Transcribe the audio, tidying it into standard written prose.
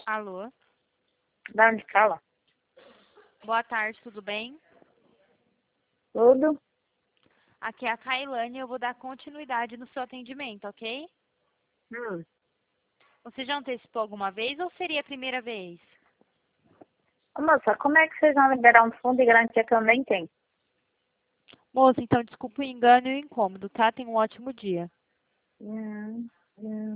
Alô? Da onde fala? Boa tarde, tudo bem? Tudo? Aqui é a Kailane e eu vou dar continuidade no seu atendimento, ok? Hum. Você já antecipou alguma vez ou seria a primeira vez? Ô, moça, como é que vocês vão liberar um fundo de garantia que eu nem tenho? Moça, então desculpa o engano e o incômodo, tá? Tenha um ótimo dia. Hum, hum.